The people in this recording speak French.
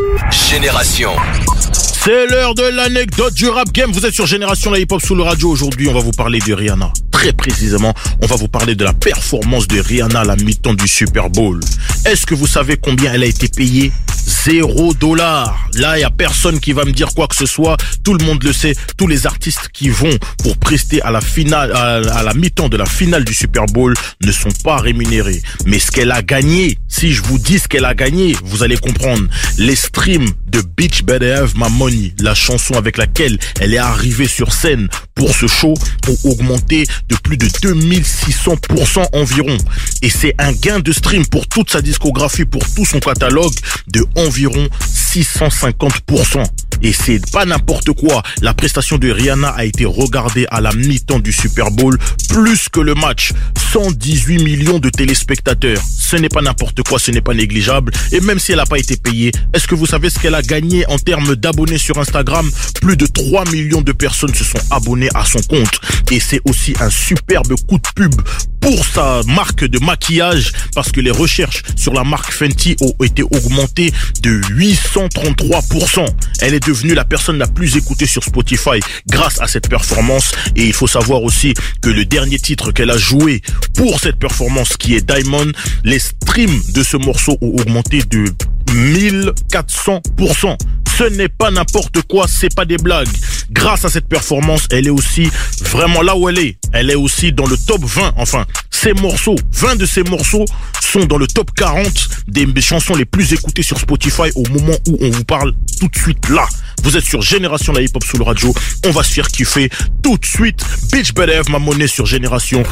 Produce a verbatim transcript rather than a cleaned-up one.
Génération. C'est l'heure de l'anecdote du rap game. Vous êtes sur Génération la hip-hop sous le radio. Aujourd'hui, on va vous parler de Rihanna. Très précisément, on va vous parler de la performance de Rihanna à la mi-temps du Super Bowl. Est-ce que vous savez combien elle a été payée? Zéro dollar. Là, il y a personne qui va me dire quoi que ce soit. Tout le monde le sait. Tous les artistes qui vont pour prester à la finale, à, à la mi-temps de la finale du Super Bowl ne sont pas rémunérés. Mais ce qu'elle a gagné, si je vous dis ce qu'elle a gagné, vous allez comprendre. Les streams de Bitch Better Have My Money, la chanson avec laquelle elle est arrivée sur scène pour ce show, ont augmenté de plus de deux mille six cents pour cent environ. Et c'est un gain de stream pour toute sa discographie, pour tout son catalogue, de environ six cent cinquante pour cent. Et c'est pas n'importe quoi. La prestation de Rihanna a été regardée à la mi-temps du Super Bowl plus que le match. cent dix-huit millions de téléspectateurs. Ce n'est pas n'importe quoi, ce n'est pas négligeable. Et même si elle n'a pas été payée, est-ce que vous savez ce qu'elle a gagné en termes d'abonnés sur Instagram? Plus de trois millions de personnes se sont abonnées à son compte. Et c'est aussi un superbe coup de pub pour sa marque de maquillage, parce que les recherches sur la marque Fenty ont été augmentées de huit cent trente-trois pour cent. Elle est devenue la personne la plus écoutée sur Spotify grâce à cette performance. Et il faut savoir aussi que le dernier titre qu'elle a joué pour cette performance, qui est Diamond, les streams de ce morceau ont augmenté de mille quatre cents pour cent. Ce n'est pas n'importe quoi, c'est pas des blagues. Grâce à cette performance, elle est aussi vraiment là où elle est. Elle est aussi dans le top vingt, enfin, ces morceaux, vingt de ces morceaux sont dans le top quarante des chansons les plus écoutées sur Spotify au moment où on vous parle tout de suite là. Vous êtes sur Génération la hip-hop sous le radio, on va se faire kiffer tout de suite. Bitch Better Have My Money sur Génération.